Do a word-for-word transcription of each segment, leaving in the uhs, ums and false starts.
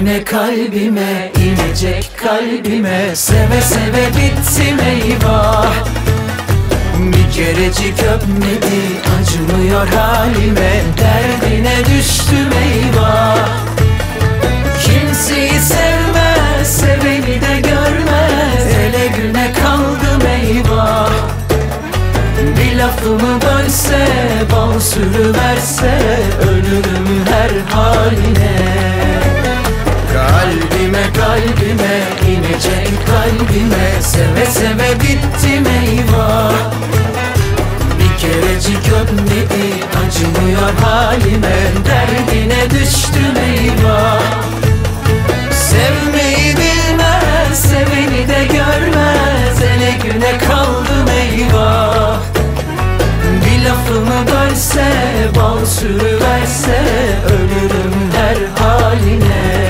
güne kalbime, inecek kalbime, seve seve bittim eyvah. Bir kerecik öpmedi, acımıyor halime, derdine düştüm eyvah. Kimseyi sevmez, seveni de görmez, ele güne kaldım eyvah. Bir lafımı bölse, bal sürüverse, ölürüm her haline. Kalbime kalbime, inecek kalbime, seve seve bittim eyvah. Bir kerecik öpmedi, acımıyor halime, derdine düştüm eyvah. Sevmeyi bilmez, seveni de görmez, ele güne kaldım eyvah. Bir lafımı bölse, bal sürüverse, ölürüm her haline.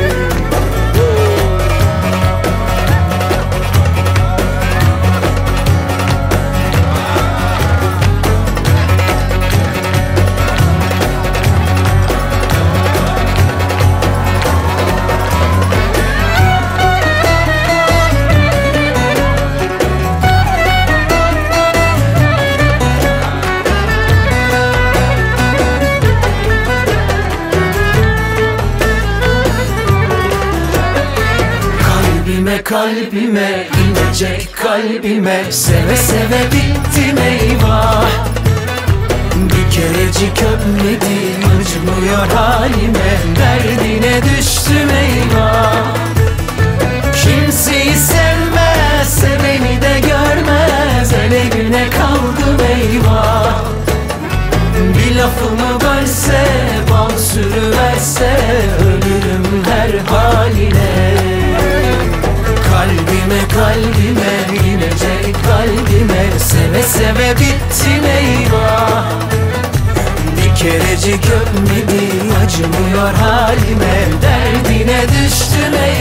Kalbime kalbime, inecek kalbime, seve seve bittim eyvah. Bir kerecik öpmedi, acımıyor halime, derdine düştüm eyvah. Kimseyi sevmez, seveni de görmez, ele güne kaldım eyvah. Bir lafımı bölse, bal sürüverse, ölürüm her haline. Kalbime kalbime, inecek kalbime, seve seve bittim eyvah. Bir kerecik öpmedi, acımıyor halime, derdine düştüm eyvah.